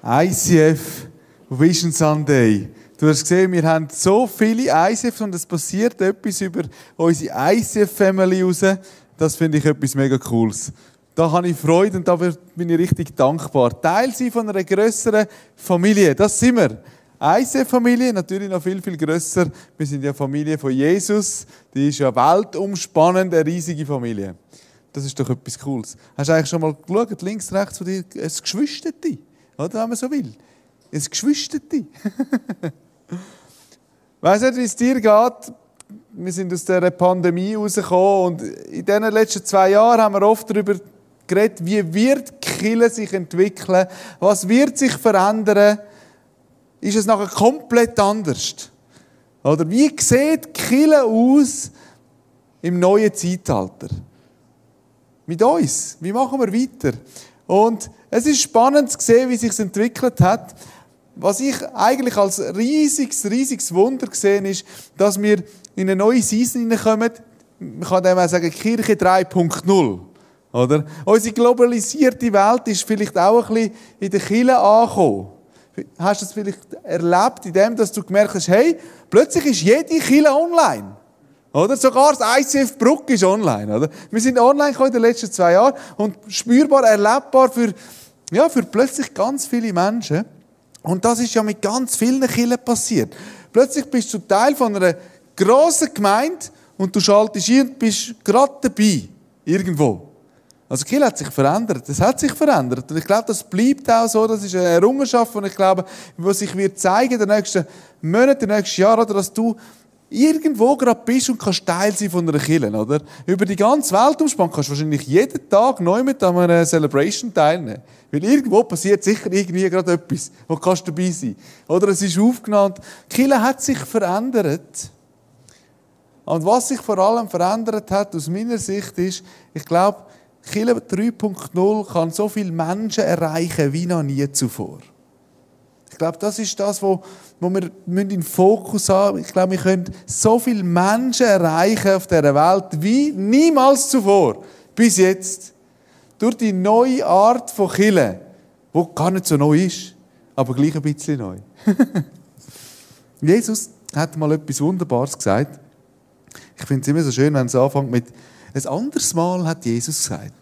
ICF Vision Sunday. Du hast gesehen, wir haben so viele ICFs und es passiert etwas über unsere ICF-Family raus. Das finde ich etwas mega Cooles. Da habe ich Freude und da bin ich richtig dankbar. Teil sein von einer grösseren Familie, das sind wir. ICF-Familie, natürlich noch viel, viel grösser. Wir sind ja Familie von Jesus. Die ist ja weltumspannend, eine riesige Familie. Das ist doch etwas Cooles. Hast du eigentlich schon mal geschaut, links, rechts von dir, ein Geschwisterte, oder, wenn man so will? Ein Geschwisterte. Weiss nicht, wie es dir geht. Wir sind aus dieser Pandemie rausgekommen und in den letzten 2 Jahren haben wir oft darüber geredet, wie wird die Kirche sich entwickeln, was wird sich verändern, ist es nachher komplett anders? Oder wie sieht die Kirche aus im neuen Zeitalter? Mit uns. Wie machen wir weiter? Und es ist spannend zu sehen, wie es sich entwickelt hat. Was ich eigentlich als riesiges Wunder gesehen ist, dass wir in eine neue Season hineinkommen. Man kann dem auch sagen, Kirche 3.0. Oder? Unsere globalisierte Welt ist vielleicht auch ein bisschen in der Kirche angekommen. Hast du das vielleicht erlebt, indem dass du gemerkt hast, hey, plötzlich ist jede Kirche online. Oder? Sogar das ICF Bruck ist online. Oder? Wir sind online gekommen in den letzten 2 Jahren und spürbar, erlebbar für plötzlich ganz viele Menschen. Und das ist ja mit ganz vielen Kirchen passiert. Plötzlich bist du Teil von einer grossen Gemeinde und du schaltest ein und bist gerade dabei. Irgendwo. Also die Kirche hat sich verändert. Das hat sich verändert. Und ich glaube, das bleibt auch so. Das ist eine Errungenschaft, die ich glaube, die sich wird zeigen in den nächsten Monaten, in den nächsten Jahren, oder, dass du irgendwo gerade bist und kannst Teil sein von einer Kirche, oder? Über die ganze Welt umspannen kannst du wahrscheinlich jeden Tag neu mit an einer Celebration teilnehmen. Weil irgendwo passiert sicher irgendwie gerade etwas, wo kannst du dabei sein. Oder es ist aufgenommen. Die Kirche hat sich verändert. Und was sich vor allem verändert hat, aus meiner Sicht, ist, ich glaube, Kirche 3.0 kann so viele Menschen erreichen wie noch nie zuvor. Ich glaube, das ist das, wo wir in den Fokus haben. Ich glaube, wir können so viele Menschen erreichen auf dieser Welt wie niemals zuvor. Bis jetzt. Durch die neue Art von Kirche, die gar nicht so neu ist, aber gleich ein bisschen neu. Jesus hat mal etwas Wunderbares gesagt. Ich finde es immer so schön, wenn es anfängt mit ein anderes Mal hat Jesus gesagt.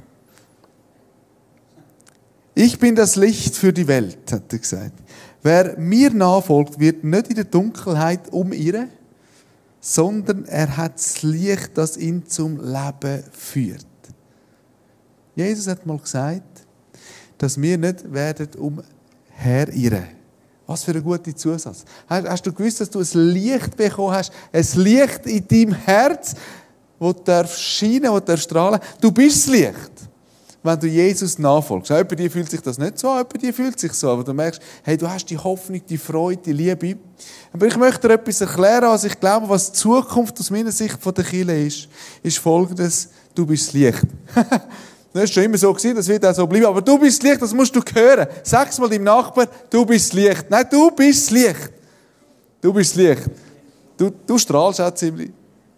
Ich bin das Licht für die Welt, hat er gesagt. Wer mir nachfolgt, wird nicht in der Dunkelheit umirren, sondern er hat das Licht, das ihn zum Leben führt. Jesus hat mal gesagt, dass wir nicht werden umherirren. Was für ein guter Zusatz. Hast du gewusst, dass du ein Licht bekommen hast? Ein Licht in deinem Herz, das scheinen, das strahlen. Du bist das Licht, wenn du Jesus nachfolgst. Auch bei dir fühlt sich das nicht so an, bei dir fühlt sich so. Aber du merkst, hey, du hast die Hoffnung, die Freude, die Liebe. Aber ich möchte dir etwas erklären, was ich glaube, was die Zukunft aus meiner Sicht von der Kirche ist Folgendes: Du bist das Licht. Das war schon immer so, das wird auch so bleiben. Aber du bist das Licht, das musst du hören. Sag's mal deinem Nachbarn, du bist das Licht. Nein, du bist das Licht. Du bist das Licht. Du strahlst auch ziemlich.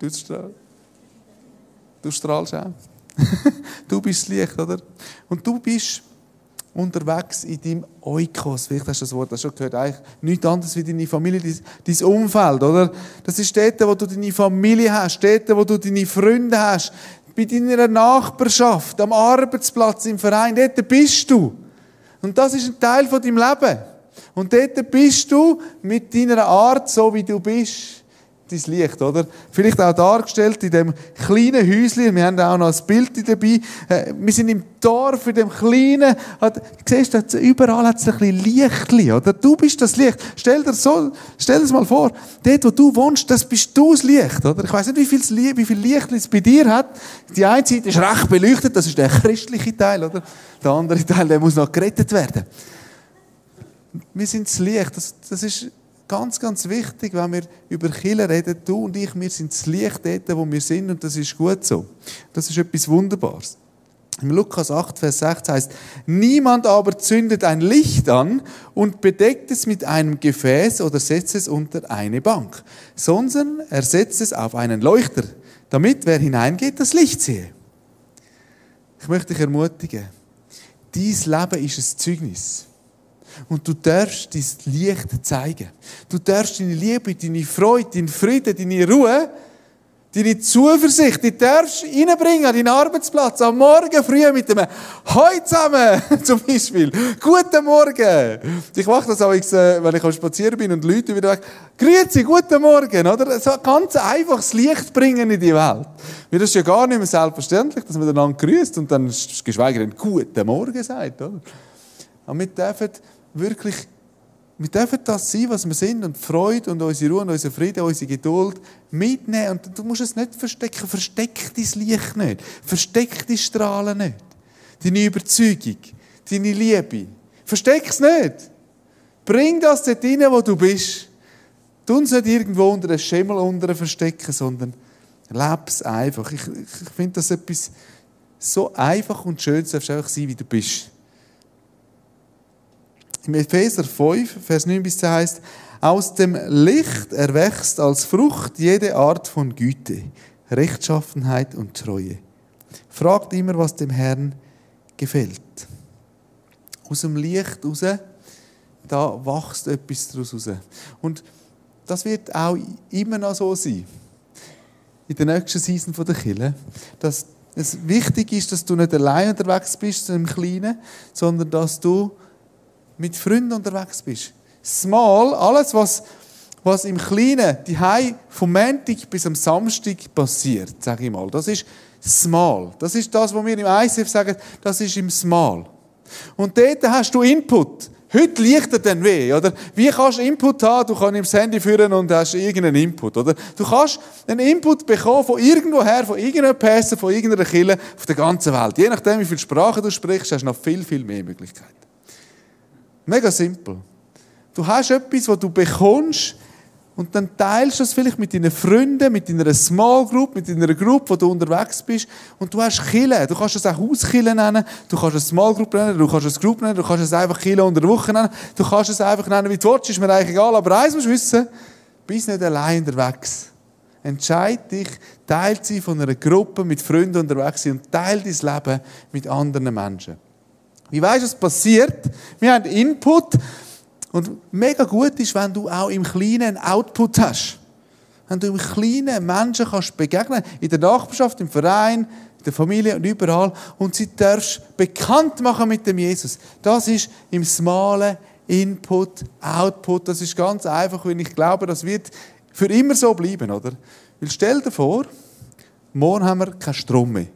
Du strahlst auch. Du bist das Licht, oder? Und du bist unterwegs in deinem Oikos. Vielleicht hast du das Wort schon gehört. Eigentlich nichts anderes wie deine Familie, dein Umfeld, oder? Das ist dort, wo du deine Familie hast, dort, wo du deine Freunde hast, bei deiner Nachbarschaft, am Arbeitsplatz, im Verein. Dort bist du. Und das ist ein Teil von deinem Leben. Und dort bist du mit deiner Art, so wie du bist, dein Licht, oder? Vielleicht auch dargestellt in dem kleinen Häuschen. Wir haben auch noch ein Bild dabei. Wir sind im Dorf, in dem kleinen. Siehst du, überall hat es ein bisschen Lichtli, oder? Du bist das Licht. Stell dir das mal vor. Dort, wo du wohnst, das bist du das Licht, oder? Ich weiss nicht, wie viel Licht es bei dir hat. Die eine Seite ist recht beleuchtet, das ist der christliche Teil, oder? Der andere Teil, der muss noch gerettet werden. Wir sind das Licht. Das ist ganz, ganz wichtig, wenn wir über Kirche reden. Du und ich, wir sind das Licht dort, wo wir sind, und das ist gut so. Das ist etwas Wunderbares. Im Lukas 8, Vers 6 heißt: Niemand aber zündet ein Licht an und bedeckt es mit einem Gefäß oder setzt es unter eine Bank, sondern er setzt es auf einen Leuchter, damit, wer hineingeht, das Licht sehe. Ich möchte dich ermutigen, dein Leben ist ein Zeugnis. Und du darfst dein Licht zeigen. Du darfst deine Liebe, deine Freude, deinen Frieden, deine Ruhe, deine Zuversicht, die darfst du reinbringen an deinen Arbeitsplatz. Am Morgen früh mit dem «Hoi zusammen!» zum Beispiel. «Guten Morgen!» Ich mache das auch, wenn ich am Spazieren bin und Leute wieder weg. «Grüezi, guten Morgen!» Oder? So ganz einfach das Licht bringen in die Welt. Weil das ist ja gar nicht mehr selbstverständlich, dass man einander grüßt und dann geschweige denn «Guten Morgen» sagt. Oder? Aber wir dürfen das sein, was wir sind, und die Freude und unsere Ruhe und unseren Frieden, unsere Geduld mitnehmen. Und du musst es nicht verstecken. Versteck dein Licht nicht. Versteck die Strahlen nicht. Deine Überzeugung, deine Liebe. Versteck es nicht. Bring das dort rein, wo du bist. Tu es nicht irgendwo unter den Schemmel verstecken, sondern lebe es einfach. Ich finde das etwas so einfach und schön, du darfst einfach sein, wie du bist. Im Epheser 5, Vers 9 bis 10 heißt: Aus dem Licht erwächst als Frucht jede Art von Güte, Rechtschaffenheit und Treue. Fragt immer, was dem Herrn gefällt. Aus dem Licht raus, da wächst etwas daraus raus. Und das wird auch immer noch so sein. In der nächsten Season der Kirche, dass es wichtig ist, dass du nicht allein unterwegs bist im Kleinen, sondern dass du mit Freunden unterwegs bist. Small, alles, was im Kleinen, die vom Montag bis am Samstag passiert, sage ich mal, das ist small. Das ist das, was wir im ICF sagen, das ist im Small. Und dort hast du Input. Heute liegt dann weh, oder? Wie kannst du Input haben? Du kannst ihm das Handy führen und hast irgendeinen Input, oder? Du kannst einen Input bekommen von irgendwoher, von irgendeiner Person, von irgendeiner Kirche auf der ganzen Welt. Je nachdem, wie viele Sprachen du sprichst, hast du noch viel, viel mehr Möglichkeiten. Mega simpel. Du hast etwas, was du bekommst, und dann teilst du das vielleicht mit deinen Freunden, mit deiner Small Group, mit deiner Gruppe, wo du unterwegs bist. Und du hast Kirche. Du kannst es auch Hauskirche nennen, du kannst es Small Group nennen, du kannst es Group nennen, du kannst es einfach Kirche unter der Woche nennen, du kannst es einfach nennen, wie du willst, ist mir eigentlich egal. Aber eins musst du wissen, bist nicht allein unterwegs. Entscheid dich, teil sie von einer Gruppe mit Freunden unterwegs sein und teil dein Leben mit anderen Menschen. Wie weisst du, was passiert? Wir haben Input und mega gut ist, wenn du auch im Kleinen einen Output hast. Wenn du im Kleinen Menschen kannst begegnen, in der Nachbarschaft, im Verein, in der Familie und überall, und sie darfst bekannt machen mit dem Jesus. Das ist im Smalen Input, Output. Das ist ganz einfach, und ich glaube, das wird für immer so bleiben, oder? Weil stell dir vor, morgen haben wir keinen Strom mehr.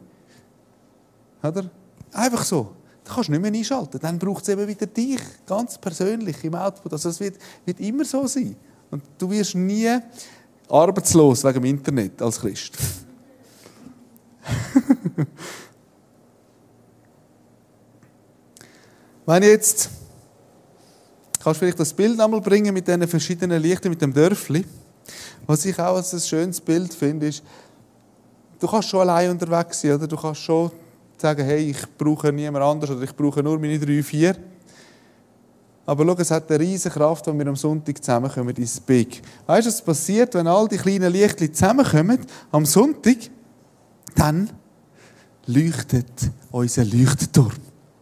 Oder? Einfach so. Da kannst du nicht mehr einschalten. Dann braucht es eben wieder dich, ganz persönlich im Output. Also es wird immer so sein. Und du wirst nie arbeitslos wegen dem Internet als Christ. Wenn jetzt, kannst du vielleicht das Bild einmal bringen mit diesen verschiedenen Lichtern, mit dem Dörfli. Was ich auch als ein schönes Bild finde, ist, du kannst schon allein unterwegs sein, oder? Du kannst schon sagen, hey, ich brauche niemand anders oder ich brauche nur meine 3, 4. Aber schau, es hat eine riesige Kraft, wenn wir am Sonntag zusammenkommen ins Big. Weißt du, was passiert, wenn all die kleinen Lichtchen zusammenkommen am Sonntag? Dann leuchtet unser Leuchtturm.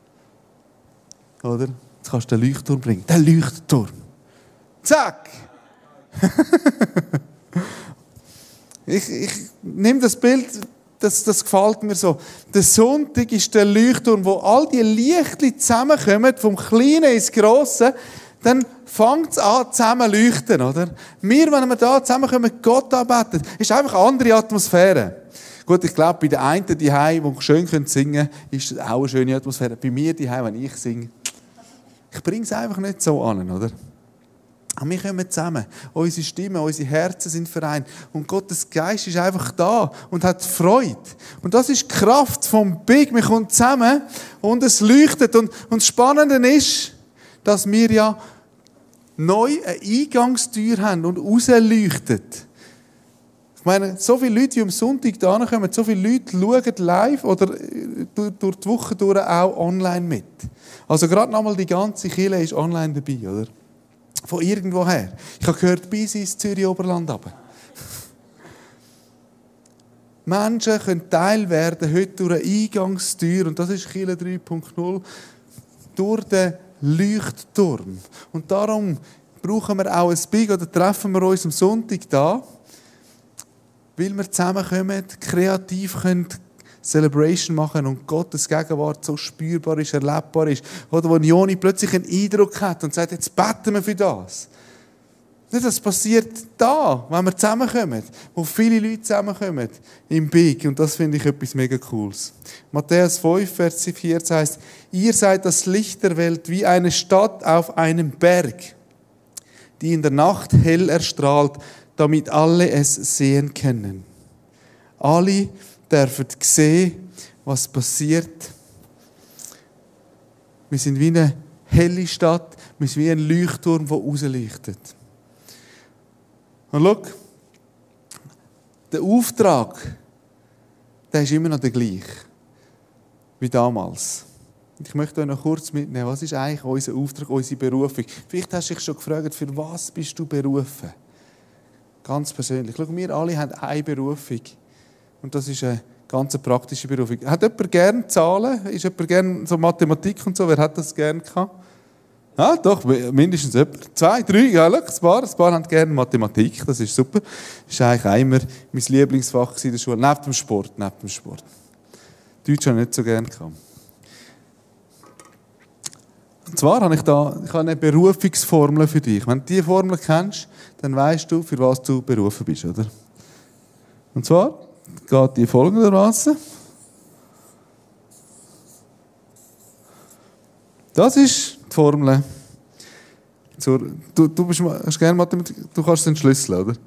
Oder? Jetzt kannst du den Leuchtturm bringen. Der Leuchtturm. Zack! Ich nehme das Bild, das gefällt mir so. Der Sonntag ist der Leuchtturm, wo all die Lichtchen zusammenkommen, vom Kleinen ins Grosse, dann fängt es an, zusammen zu leuchten, oder? Wir, wenn wir da zusammenkommen, Gott anbeten, ist einfach eine andere Atmosphäre. Gut, ich glaube, bei den einen daheim, die schön singen können, ist das auch eine schöne Atmosphäre. Bei mir daheim, wenn ich singe, ich bringe es einfach nicht so an, oder? Aber wir kommen zusammen. Unsere Stimmen, unsere Herzen sind vereint. Und Gottes Geist ist einfach da und hat Freude. Und das ist die Kraft vom Big. Wir kommen zusammen und es leuchtet. Und das Spannende ist, dass wir ja neu eine Eingangstür haben und rausleuchten. Ich meine, so viele Leute, die am Sonntag da kommen, so viele Leute schauen live oder durch die Woche durch auch online mit. Also gerade nochmal die ganze Kirche ist online dabei, oder? Von irgendwoher. Ich habe gehört, bis ins Zürich-Oberland runter. Menschen können Teil werden heute durch eine Eingangstür, und das ist Kirche 3.0, durch den Leuchtturm. Und darum brauchen wir auch ein Big oder treffen wir uns am Sonntag da, weil wir zusammenkommen, kreativ können Celebration machen und Gottes Gegenwart so spürbar ist, erlebbar ist. Oder wo Joni plötzlich einen Eindruck hat und sagt, jetzt beten wir für das. Das passiert da, wenn wir zusammenkommen, wo viele Leute zusammenkommen, im Big. Und das finde ich etwas mega Cooles. Matthäus 5, Vers 14 heißt, ihr seid das Licht der Welt wie eine Stadt auf einem Berg, die in der Nacht hell erstrahlt, damit alle es sehen können. Alle dürfen sehen, was passiert. Wir sind wie eine helle Stadt, wir sind wie ein Leuchtturm, der rausleuchtet. Und schau, der Auftrag, der ist immer noch der gleiche wie damals. Ich möchte euch noch kurz mitnehmen, was ist eigentlich unser Auftrag, unsere Berufung? Vielleicht hast du dich schon gefragt, für was bist du berufen? Ganz persönlich. Schau, wir alle haben eine Berufung. Und das ist eine ganz praktische Berufung. Hat jemand gerne Zahlen? Ist jemand gerne so Mathematik und so? Wer hat das gerne gehabt? Ja, doch, mindestens jemand. 2, 3, ja, schau, ein paar haben gerne Mathematik, das ist super. Das war eigentlich immer mein Lieblingsfach in der Schule, neben dem Sport. Deutsch habe ich nicht so gerne gehabt. Und zwar habe ich eine Berufungsformel für dich. Wenn du diese Formel kennst, dann weißt du, für was du berufen bist, oder? Und zwar geht die folgendermaßen. Das ist die Formel. Du hast gerne Mathematik, du kannst es entschlüsseln, oder?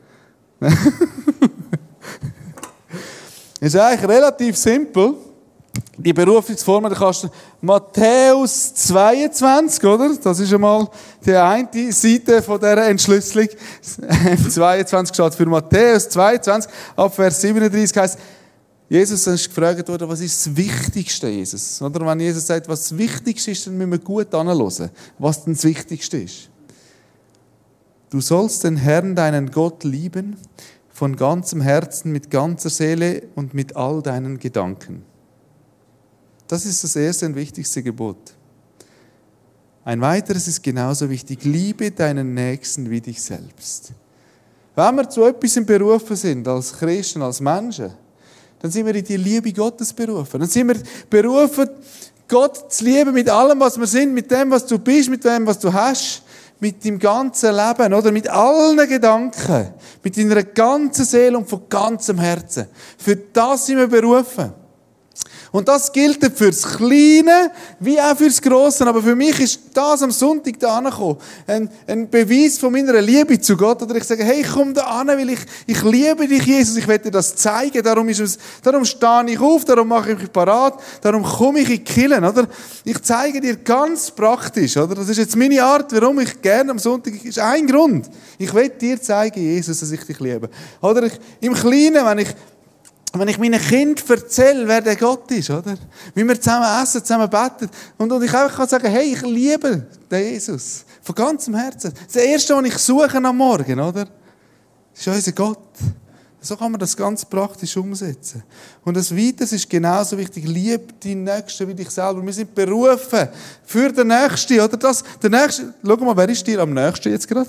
Es ist eigentlich relativ simpel. Die Berufungsformel, da kannst du Matthäus 22, oder? Das ist einmal die eine Seite von dieser Entschlüsselung. 22 steht für Matthäus 22, ab Vers 37 heisst, Jesus ist gefragt worden, was ist das Wichtigste, Jesus? Oder wenn Jesus sagt, was das Wichtigste ist, dann müssen wir gut anhören, was denn das Wichtigste ist. Du sollst den Herrn, deinen Gott, lieben, von ganzem Herzen, mit ganzer Seele und mit all deinen Gedanken. Das ist das erste und wichtigste Gebot. Ein weiteres ist genauso wichtig. Liebe deinen Nächsten wie dich selbst. Wenn wir zu etwas berufen sind, als Christen, als Menschen, dann sind wir in die Liebe Gottes berufen. Dann sind wir berufen, Gott zu lieben mit allem, was wir sind, mit dem, was du bist, mit dem, was du hast, mit deinem ganzen Leben, oder mit allen Gedanken, mit deiner ganzen Seele und von ganzem Herzen. Für das sind wir berufen. Und das gilt fürs Kleine wie auch fürs Grosse. Aber für mich ist das am Sonntag da angekommen. Ein Beweis von meiner Liebe zu Gott. Oder ich sage, hey, ich komme da an, weil ich liebe dich, Jesus. Ich will dir das zeigen. Darum stehe ich auf, darum mache ich mich parat, darum komme ich in die Kirche, oder? Ich zeige dir ganz praktisch, oder? Das ist jetzt meine Art, warum ich gerne am Sonntag, ist ein Grund. Ich will dir zeigen, Jesus, dass ich dich liebe. Oder im Kleinen, wenn ich meinen Kindern erzähle, wer der Gott ist, oder? Wie wir zusammen essen, zusammen beten. Und ich einfach kann sagen, hey, ich liebe den Jesus. Von ganzem Herzen. Das Erste, was ich suche am Morgen, oder? Ist unser Gott. So kann man das ganz praktisch umsetzen. Und das Weiteres ist genauso wichtig. Liebe deinen Nächsten wie dich selber. Wir sind berufen für den Nächsten, oder? Der Nächste, schau mal, wer ist dir am nächsten jetzt gerade?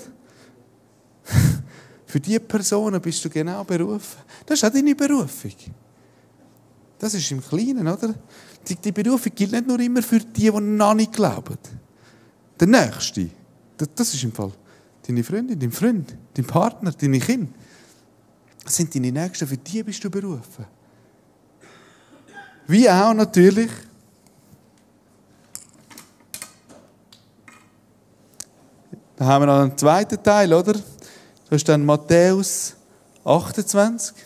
Für diese Personen bist du genau berufen. Das ist auch deine Berufung. Das ist im Kleinen, oder? Die Berufung gilt nicht nur immer für die noch nicht glauben. Der Nächste, das ist im Fall deine Freundin, dein Freund, dein Partner, deine Kinder. Das sind deine Nächsten, für die bist du berufen. Wie auch natürlich da haben wir noch einen zweiten Teil, oder? Das ist dann Matthäus 28.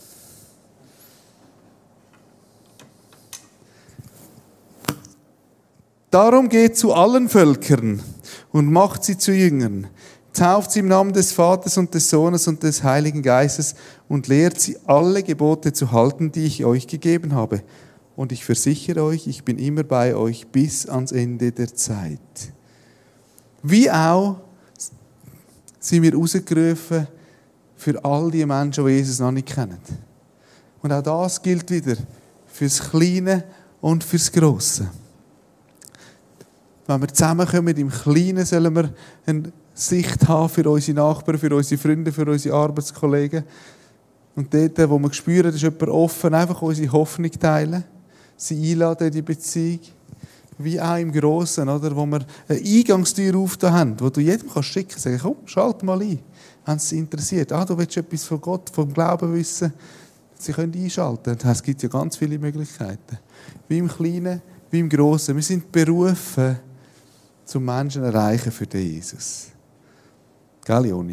Darum geht zu allen Völkern und macht sie zu Jüngern. Tauft sie im Namen des Vaters und des Sohnes und des Heiligen Geistes und lehrt sie, alle Gebote zu halten, die ich euch gegeben habe. Und ich versichere euch, ich bin immer bei euch bis ans Ende der Zeit. Wie auch sind wir rausgerufen für all die Menschen, die Jesus noch nicht kennen. Und auch das gilt wieder fürs Kleine und fürs Grosse. Wenn wir zusammenkommen im Kleinen, sollen wir eine Sicht haben für unsere Nachbarn, für unsere Freunde, für unsere Arbeitskollegen. Und dort, wo wir spüren, ist jemand offen, einfach unsere Hoffnung teilen, sie einladen in die Beziehung. Wie auch im Grossen, oder? Wo wir eine Eingangstür aufgetan haben, wo du jedem schicken kannst, sagen, komm, schalt mal ein, wenn es dich interessiert. Du willst etwas von Gott, vom Glauben wissen, sie können einschalten. Es gibt ja ganz viele Möglichkeiten. Wie im Kleinen, wie im Grossen. Wir sind berufen, zum Menschen zu erreichen für den Jesus. Gell, Joni?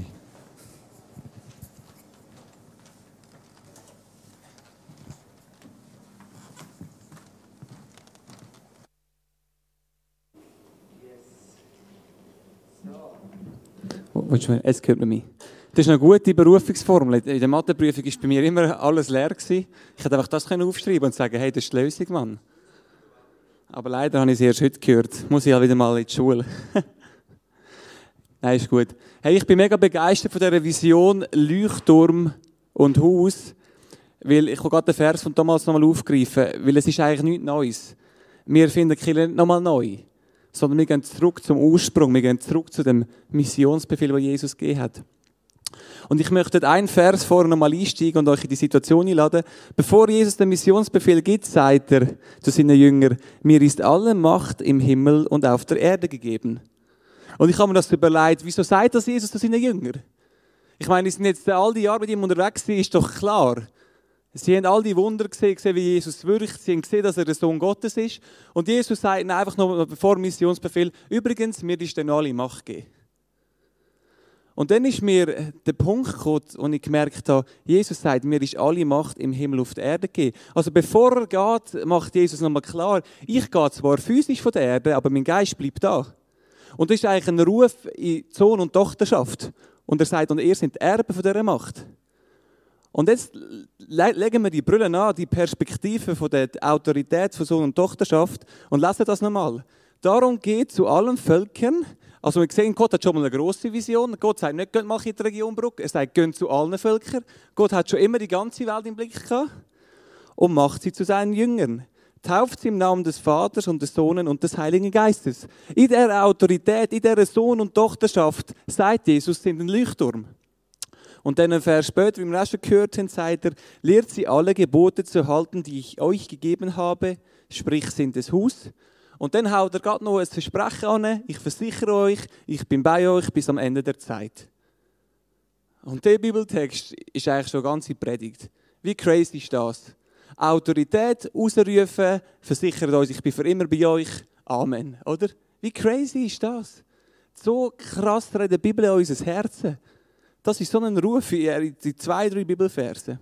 Jetzt hört man mich. Das ist eine gute Berufungsformel. In der Matheprüfung war bei mir immer alles leer. Ich hätte einfach das aufschreiben und sagen, hey, das ist die Lösung, Mann. Aber leider habe ich es erst heute gehört. Muss ich ja wieder mal in die Schule. Nein, ist gut. Hey, ich bin mega begeistert von dieser Vision Leuchtturm und Haus, weil ich gerade den Vers von damals nochmal aufgreifen, weil es ist eigentlich nichts Neues. Wir finden die Kirche nicht nochmal neu, sondern wir gehen zurück zum Ursprung, wir gehen zurück zu dem Missionsbefehl, den Jesus gegeben hat. Und ich möchte einen Vers vorher nochmal einsteigen und euch in die Situation einladen. Bevor Jesus den Missionsbefehl gibt, sagt er zu seinen Jüngern, mir ist alle Macht im Himmel und auf der Erde gegeben. Und ich habe mir das überlegt, wieso sagt das Jesus zu seinen Jüngern? Ich meine, sie sind jetzt all die Jahre mit ihm unterwegs, ist doch klar. Sie haben all die Wunder gesehen, wie Jesus wirkt. Sie haben gesehen, dass er der Sohn Gottes ist. Und Jesus sagt ihnen einfach noch vor dem Missionsbefehl, übrigens, mir ist dann alle Macht gegeben. Und dann ist mir der Punkt gekommen, wo ich gemerkt habe, Jesus sagt, mir ist alle Macht im Himmel auf der Erde gegeben. Also bevor er geht, macht Jesus nochmal klar, ich gehe zwar physisch von der Erde, aber mein Geist bleibt da. Und das ist eigentlich ein Ruf in die Sohn- und Tochterschaft. Und er sagt, und ihr seid Erben von dieser Macht. Und jetzt legen wir die Brille an, die Perspektive von der Autorität von Sohn- und Tochterschaft und lesen das nochmal. Darum geht zu allen Völkern. Also wir sehen, Gott hat schon mal eine grosse Vision. Gott sagt nicht, geht mal in die Region Bruck. Er sagt, geht zu allen Völkern. Gott hat schon immer die ganze Welt im Blick gehabt und macht sie zu seinen Jüngern. Tauft sie im Namen des Vaters und des Sohnes und des Heiligen Geistes. In dieser Autorität, in dieser Sohn- und Tochterschaft sagt Jesus, sind ein Leuchtturm. Und dann ein Vers später, wie wir auch schon gehört haben, sagt er, lehrt sie alle Gebote zu halten, die ich euch gegeben habe, sprich sind es Haus. Und dann haut er gerade noch ein Versprechen an, ich versichere euch, ich bin bei euch bis am Ende der Zeit. Und der Bibeltext ist eigentlich schon eine ganze Predigt. Wie crazy ist das? Autorität ausrufen, versichert uns, ich bin für immer bei euch. Amen. Oder? Wie crazy ist das? So krass redet die Bibel an unser Herzen. Das ist so ein Ruf in die 2-3 Bibelverse.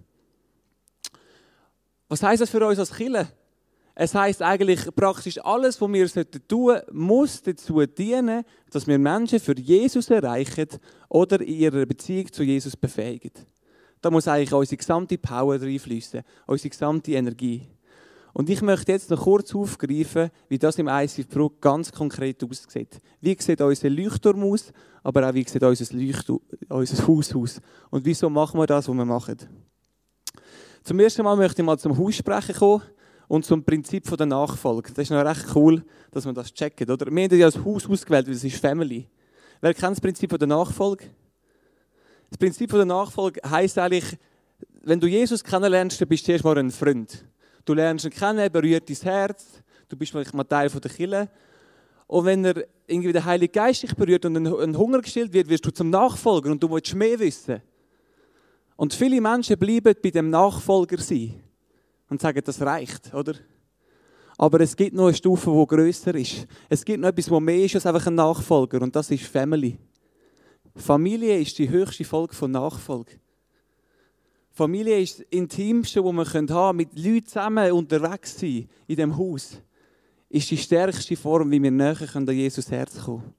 Was heisst das für uns als Kirche? Es heisst eigentlich praktisch, alles, was wir tun sollten, muss dazu dienen, dass wir Menschen für Jesus erreichen oder in ihrer Beziehung zu Jesus befähigen. Da muss eigentlich unsere gesamte Power reinfließen, unsere gesamte Energie. Und ich möchte jetzt noch kurz aufgreifen, wie das im ICF Bruck ganz konkret aussieht. Wie sieht unser Leuchtturm aus, aber auch wie sieht unser Haus aus. Und wieso machen wir das, was wir machen. Zum ersten Mal möchte ich mal zum Haus sprechen kommen und zum Prinzip der Nachfolge. Das ist noch recht cool, dass man das checkt. Oder? Wir haben ja das Haus ausgewählt, weil es ist Family. Wer kennt das Prinzip der Nachfolge? Das Prinzip der Nachfolge heisst eigentlich, wenn du Jesus kennenlernst, dann bist du erst mal ein Freund. Du lernst ihn kennen, er berührt dein Herz, du bist vielleicht mal Teil der Kirche. Und wenn er irgendwie der Heilige Geist dich berührt und ein Hunger gestillt wird, wirst du zum Nachfolger und du willst mehr wissen. Und viele Menschen bleiben bei dem Nachfolger sein und sagen, das reicht, oder? Aber es gibt noch eine Stufe, die grösser ist. Es gibt noch etwas, das mehr ist als einfach ein Nachfolger und das ist Family. Familie ist die höchste Folge von Nachfolge. Familie ist das Intimste, das wir haben können, mit Leuten zusammen unterwegs sein in diesem Haus. Ist die stärkste Form, wie wir näher an Jesus Herz kommen können.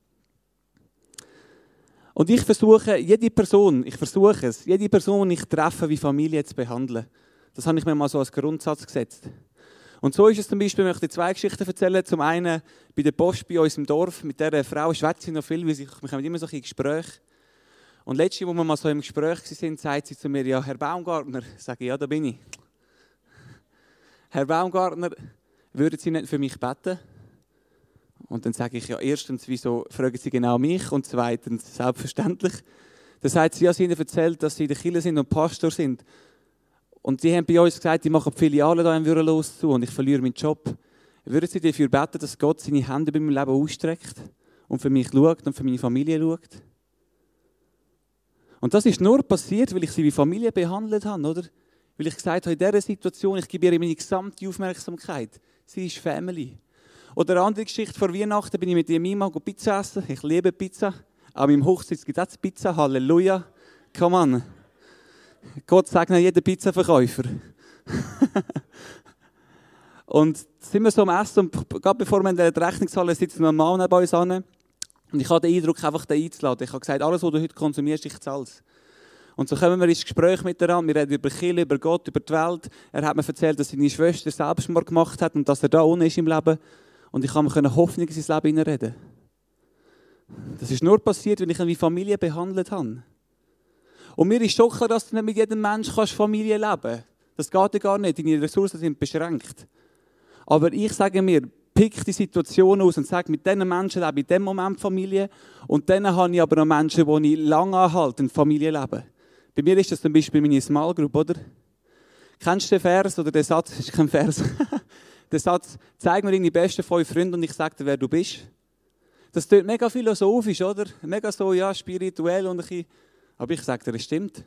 Und ich versuche, jede Person, die ich treffe, wie Familie zu behandeln. Das habe ich mir mal so als Grundsatz gesetzt. Und so ist es zum Beispiel, ich möchte 2 Geschichten erzählen. Zum einen bei der Post bei uns im Dorf, mit dieser Frau schwätze ich noch viel, weil wir kommen immer so in Gespräche. Und letztens, wo wir mal so im Gespräch waren, sagt sie zu mir, ja, Herr Baumgartner, sage ich, ja, da bin ich. Herr Baumgartner, würden Sie nicht für mich beten? Und dann sage ich, ja, erstens, wieso fragen Sie genau mich? Und zweitens, selbstverständlich. Dann sagt sie, ja, sie haben erzählt, dass sie in der Kirche sind und Pastor sind. Und die haben bei uns gesagt, die machen die Filiale da in Würrelos zu und ich verliere meinen Job. Würden Sie dafür beten, dass Gott seine Hände bei meinem Leben ausstreckt und für mich schaut und für meine Familie schaut? Und das ist nur passiert, weil ich sie wie Familie behandelt habe, oder? Weil ich gesagt habe, in dieser Situation, ich gebe ihr meine gesamte Aufmerksamkeit. Sie ist Family. Oder eine andere Geschichte, vor Weihnachten bin ich mit ihrem Mann Pizza essen. Ich liebe Pizza. An meinem Hochzeit gibt es Pizza. Halleluja. Come on. Gott segne jeden Pizzaverkäufer. Und sind wir so am Essen und gerade bevor wir in der Rechnungshalle sitzen, ein Mann neben uns an. Und ich habe den Eindruck, einfach den einzuladen. Ich habe gesagt, alles, was du heute konsumierst, ich zahle es. Und so kommen wir ins Gespräch miteinander. Wir reden über Kirche, über Gott, über die Welt. Er hat mir erzählt, dass seine Schwester Selbstmord gemacht hat und dass er da unten ist im Leben. Und ich kann mir Hoffnung in sein Leben hineinreden. Das ist nur passiert, weil ich ihn wie Familie behandelt habe. Und mir ist schon klar, dass du nicht mit jedem Menschen Familie leben kannst. Das geht ja gar nicht. Deine Ressourcen sind beschränkt. Aber ich sage mir, pick die Situation aus und sage, mit diesen Menschen lebe ich in diesem Moment Familie. Und dann habe ich aber noch Menschen, die ich lange anhalten, Familie leben. Bei mir ist das zum Beispiel meine Small Group, oder? Kennst du den Vers oder den Satz? Das ist kein Vers. Der Satz, zeig mir deine besten 5 Freunde und ich sage dir, wer du bist. Das klingt mega philosophisch, oder? Mega so, ja, spirituell und ein bisschen. Aber ich sage dir, es stimmt.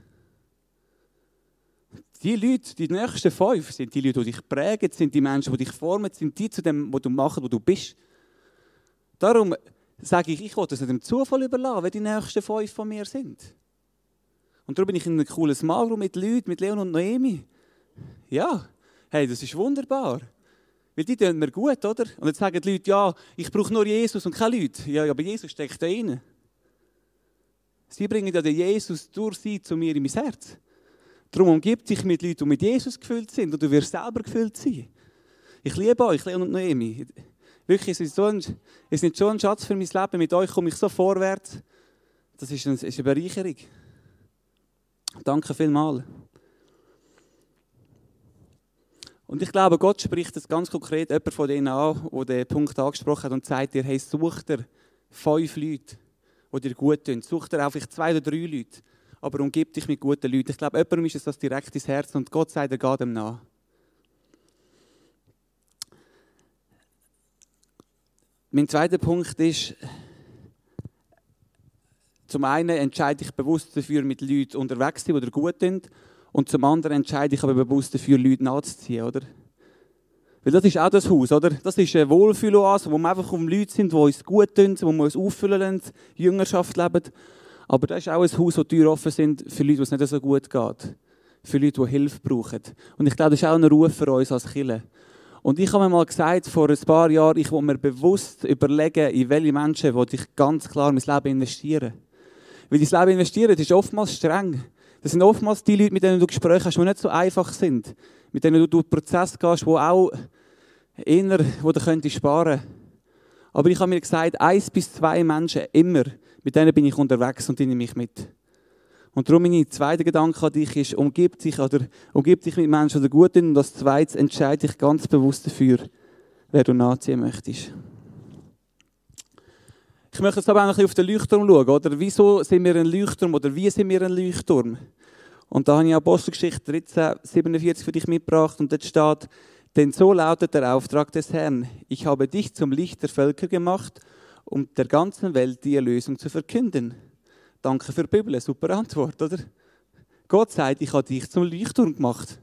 Die Leute, die nächsten 5, sind die Leute, die dich prägen, sind die Menschen, die dich formen, sind die zu dem, was du machst, wo du bist. Darum sage ich will das nicht dem Zufall überlassen, wer die nächsten 5 von mir sind. Und darum bin ich in einem coolen Small Group mit Leuten, mit Leon und Noemi. Ja, hey, das ist wunderbar. Weil die tun mir gut, oder? Und jetzt sagen die Leute, ja, ich brauche nur Jesus und keine Leute. Ja, aber Jesus steckt da rein. Sie bringen ja den Jesus durch sie zu mir in mein Herz. Darum umgibt dich mit Leuten, die mit Jesus gefüllt sind und du wirst selber gefüllt sein. Ich liebe euch, Leon und Noemi. Wirklich, es ist schon ein Schatz für mein Leben. Mit euch komme ich so vorwärts. Das ist eine Bereicherung. Danke vielmals. Und ich glaube, Gott spricht das ganz konkret jemand von denen an, der den Punkt angesprochen hat und sagt dir, hey, such dir 5 Leute, die dir gut tun. Such dir auch vielleicht 2 oder 3 Leute, aber umgib dich mit guten Leuten. Ich glaube, jemandem ist es das direkt ins Herz und Gott sagt, er geht dem nach. Mein zweiter Punkt ist, zum einen entscheide ich bewusst dafür, mit Leuten unterwegs zu sein, die dir gut tun. Und zum anderen entscheide ich aber bewusst dafür, Leute nachzuziehen, oder? Weil das ist auch das Haus, oder? Das ist eine Wohlfühloase, wo wir einfach um Leute sind, die uns gut tun, wo wir uns auffüllen lassen, Jüngerschaft leben. Aber das ist auch ein Haus, wo die Türen offen sind für Leute, wo es nicht so gut geht. Für Leute, die Hilfe brauchen. Und ich glaube, das ist auch ein Ruf für uns als Kirche. Und ich habe mir mal gesagt, vor ein paar Jahren, ich will mir bewusst überlegen, in welche Menschen ich ganz klar mein Leben investieren. Weil dein Leben investieren, das ist oftmals streng. Das sind oftmals die Leute, mit denen du Gespräche hast, die nicht so einfach sind. Mit denen du durch den Prozess gehst, wo auch eher, wo du könntest sparen. Aber ich habe mir gesagt, 1 bis 2 Menschen, immer, mit denen bin ich unterwegs und die nehme ich mit. Und darum mein zweiter Gedanke an dich ist, umgib dich mit Menschen, die gut sind. Und als zweites entscheide dich ganz bewusst dafür, wer du nachziehen möchtest. Ich möchte jetzt aber auch ein bisschen auf den Leuchtturm schauen, oder? Wieso sind wir ein Leuchtturm, oder wie sind wir ein Leuchtturm? Und da habe ich Apostelgeschichte 13,47 für dich mitgebracht und dort steht, denn so lautet der Auftrag des Herrn, ich habe dich zum Licht der Völker gemacht, um der ganzen Welt die Erlösung zu verkünden. Danke für die Bibel, super Antwort, oder? Gott sagt, ich habe dich zum Leuchtturm gemacht.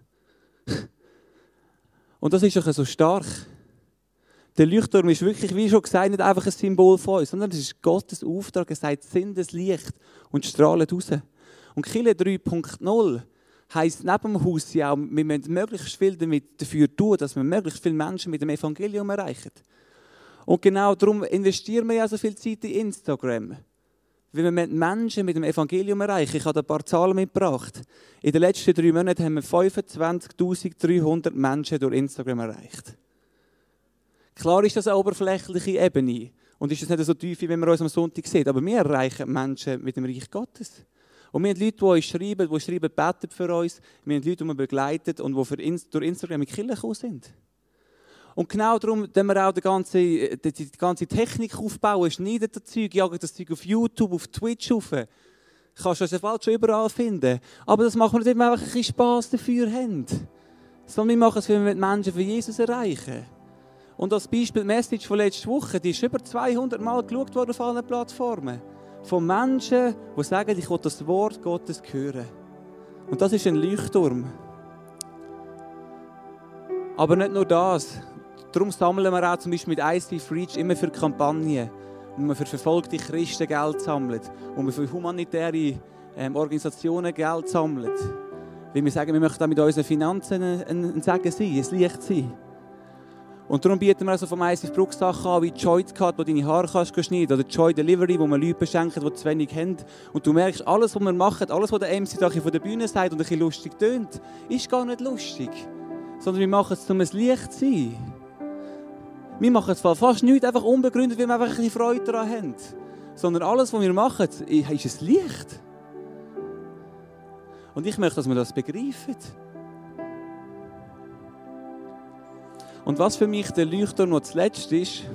Und das ist doch so stark. Der Leuchtturm ist wirklich, wie schon gesagt, nicht einfach ein Symbol von uns, sondern es ist Gottes Auftrag. Er sagt, sind das Licht und strahlt raus. Und Kirche 3.0 heisst neben dem Haus ja auch, wir müssen möglichst viel dafür tun, dass wir möglichst viele Menschen mit dem Evangelium erreichen. Und genau darum investieren wir ja so viel Zeit in Instagram. Weil wir Menschen mit dem Evangelium erreichen. Ich habe ein paar Zahlen mitgebracht. In den letzten 3 Monaten haben wir 25.300 Menschen durch Instagram erreicht. Klar ist das eine oberflächliche Ebene und ist das nicht so tief, wie wenn wir uns am Sonntag sehen. Aber wir erreichen Menschen mit dem Reich Gottes. Und wir haben Leute, die uns schreiben, beten für uns. Wir haben Leute, die wir begleiten und die durch Instagram in die Kirche gekommen sind. Und genau darum, wenn wir auch die ganze Technik aufbauen, schneiden das Zeug, jagen das Zeug auf YouTube, auf Twitch rauf. Kannst du das bald schon überall finden. Aber das machen wir nicht, weil wir einfach ein bisschen Spass dafür haben. Sondern wir machen es, weil wir Menschen für Jesus erreichen. Und als Beispiel die Message von letzter Woche, die ist über 200 Mal geschaut worden auf allen Plattformen. Von Menschen, die sagen, ich will das Wort Gottes hören. Und das ist ein Leuchtturm. Aber nicht nur das. Darum sammeln wir auch zum Beispiel mit ICF Reach immer für Kampagnen, wo man für verfolgte Christen Geld sammelt, wo man für humanitäre Organisationen Geld sammelt. Weil wir sagen, wir möchten auch mit unseren Finanzen ein Segen sein, ein Licht sein. Und darum bieten wir also vom ICF Bruck Sachen an, wie die Joy Cut, wo du deine Haare kannst schneiden, oder die Joy Delivery, wo man Leute beschenken, die zu wenig haben. Und du merkst, alles, was wir machen, alles, was der MC da von der Bühne sagt und ein bisschen lustig tönt, ist gar nicht lustig. Sondern wir machen es, um ein Licht zu sein. Wir machen es fast nichts einfach unbegründet, weil wir einfach ein bisschen Freude daran haben. Sondern alles, was wir machen, ist ein Licht. Und ich möchte, dass wir das begreifen. Und was für mich der Leuchtturm noch zuletzt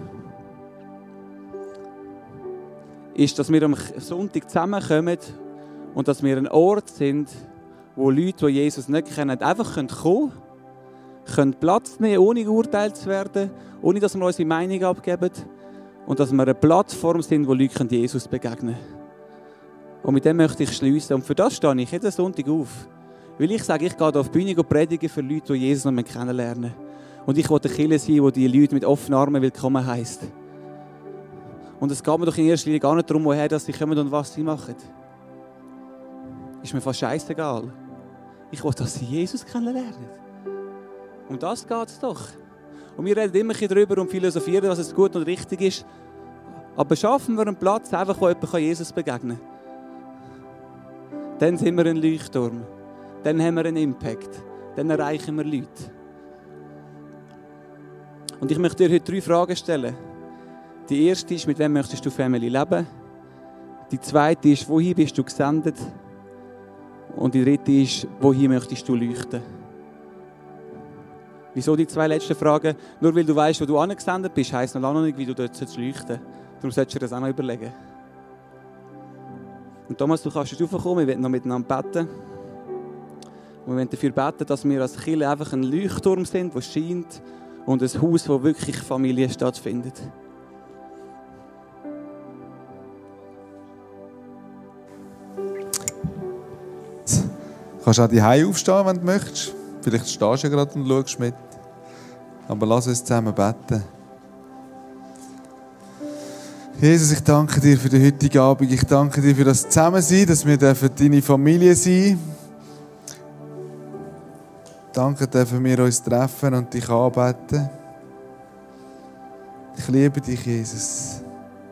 ist, dass wir am Sonntag zusammenkommen und dass wir ein Ort sind, wo Leute, die Jesus nicht kennen, einfach kommen können Platz nehmen, ohne geurteilt zu werden, ohne dass wir unsere Meinung abgeben und dass wir eine Plattform sind, wo Leute Jesus begegnen können. Und mit dem möchte ich schliessen. Und für das stehe ich jeden Sonntag auf. Weil ich sage, ich gehe hier auf die Bühne und predige für Leute, die Jesus noch kennenlernen. Und ich will eine Kirche sein, die die Leute mit offenen Armen willkommen heisst. Und es geht mir doch in erster Linie gar nicht darum, woher sie kommen und was sie machen. Ist mir fast scheissegal. Ich will, dass sie Jesus kennenlernen. Um das geht es doch. Und wir reden immer darüber und philosophieren, was es gut und richtig ist. Aber schaffen wir einen Platz, einfach wo jemand Jesus begegnen kann. Dann sind wir ein Leuchtturm. Dann haben wir einen Impact. Dann erreichen wir Leute. Und ich möchte dir heute 3 Fragen stellen. Die erste ist, mit wem möchtest du Family leben? Die zweite ist, wohin bist du gesendet? Und die dritte ist, wohin möchtest du leuchten? Wieso die 2 letzten Fragen? Nur weil du weißt, wo du angesendet bist, heisst noch lange nicht, wie du dort leuchten sollst. Darum solltest du dir das auch noch überlegen. Und Thomas, du kannst jetzt raufkommen, wir wollen noch miteinander beten. Und wir wollen dafür beten, dass wir als Kirche einfach ein Leuchtturm sind, der scheint, und ein Haus, wo wirklich Familie stattfindet. Du kannst auch die Hause aufstehen, wenn du möchtest. Vielleicht stehst du ja gerade und schaust mit. Aber lass uns zusammen beten. Jesus, ich danke dir für den heutigen Abend. Ich danke dir für das Zusammensein, dass wir deine Familie sein dürfen. Danke, dürfen wir uns treffen und dich anbeten. Ich liebe dich, Jesus.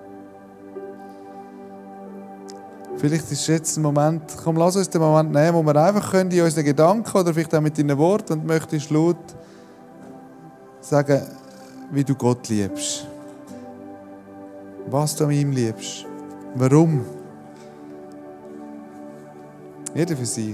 Vielleicht ist jetzt ein Moment, komm, lass uns den Moment nehmen, wo wir einfach in unseren Gedanken oder vielleicht auch mit deinen Worten und möchtest laut sagen, wie du Gott liebst. Was du an ihm liebst. Warum? Jeder für sich.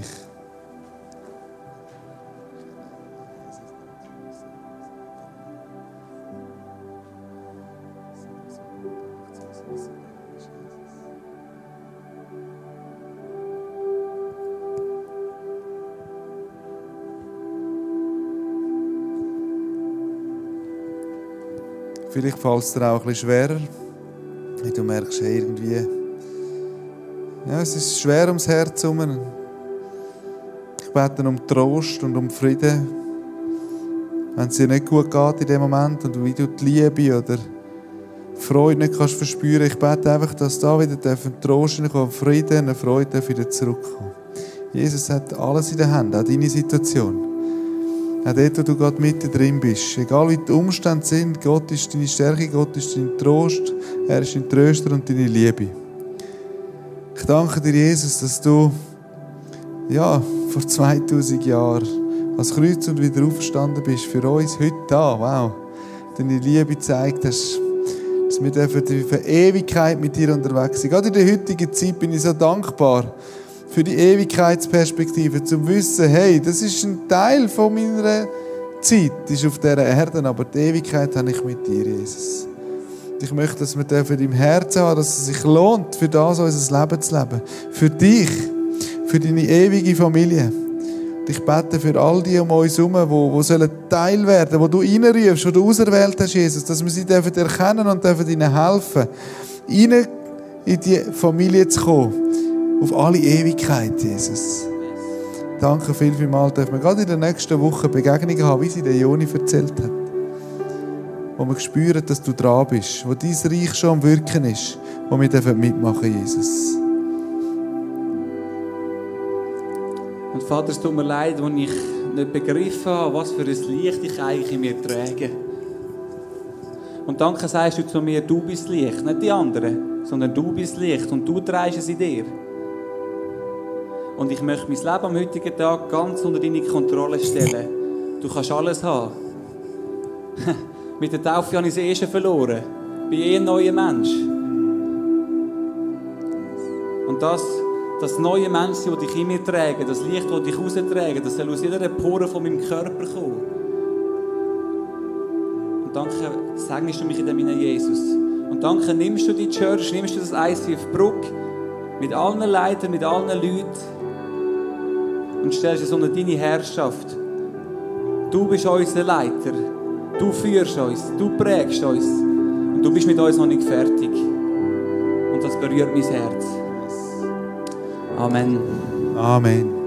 Vielleicht fällt es dir auch ein bisschen schwerer, wenn du merkst, hey, irgendwie, ja, es ist schwer ums Herz herum. Ich bete um Trost und um Frieden, wenn es dir nicht gut geht in dem Moment und wie du die Liebe oder Freude nicht kannst verspüren. Ich bete einfach, dass da wieder Trost hineinkommen, Frieden, eine Freude wieder zurückkommen. Jesus hat alles in der Hand, auch deine Situation. Auch dort, wo du gerade mitten drin bist. Egal wie die Umstände sind, Gott ist deine Stärke, Gott ist dein Trost, er ist dein Tröster und deine Liebe. Ich danke dir, Jesus, dass du vor 2000 Jahren als Kreuz und wieder auferstanden bist für uns heute da. Wow. Deine Liebe gezeigt hast, dass wir für Ewigkeit mit dir unterwegs sind. Gerade in der heutigen Zeit bin ich so dankbar für die Ewigkeitsperspektive, zum Wissen, hey, das ist ein Teil von meiner Zeit ist auf dieser Erde, aber die Ewigkeit habe ich mit dir, Jesus. Und ich möchte, dass wir im Herzen haben, dass es sich lohnt, für das unser Leben zu leben. Für dich, für deine ewige Familie. Und ich bete für all die um uns herum, die Teil werden sollen, wo du reinrufst, wo du auserwählt hast, Jesus, dass wir sie erkennen und ihnen helfen, rein in die Familie zu kommen. Auf alle Ewigkeit, Jesus. Danke vielmals, dürfen wir gerade in der nächsten Woche Begegnungen haben, wie sie der Joni erzählt hat. Wo wir spüren, dass du dran bist, wo dein Reich schon am Wirken ist, wo wir mitmachen dürfen, Jesus. Und Vater, es tut mir leid, als ich nicht begriffen habe, was für ein Licht ich eigentlich in mir trage. Und danke sagst du zu mir, du bist Licht, nicht die anderen, sondern du bist Licht und du trägst es in dir. Und ich möchte mein Leben am heutigen Tag ganz unter deine Kontrolle stellen. Du kannst alles haben. Mit der Taufe habe ich es schon verloren. Ich bin ein neuer Mensch. Und das neue Mensch, das dich in mir trägt, das Licht, das dich rausträgt, das soll aus jeder Pore von meinem Körper kommen. Und danke, segnest du mich in dem Namen Jesus. Und danke, nimmst du die Church, nimmst du das ICF Bruck mit allen Leitern, mit allen Leuten und stellst es unter deine Herrschaft. Du bist unser Leiter. Du führst uns, du prägst uns und du bist mit uns noch nicht fertig. Und das berührt mein Herz. Amen. Amen.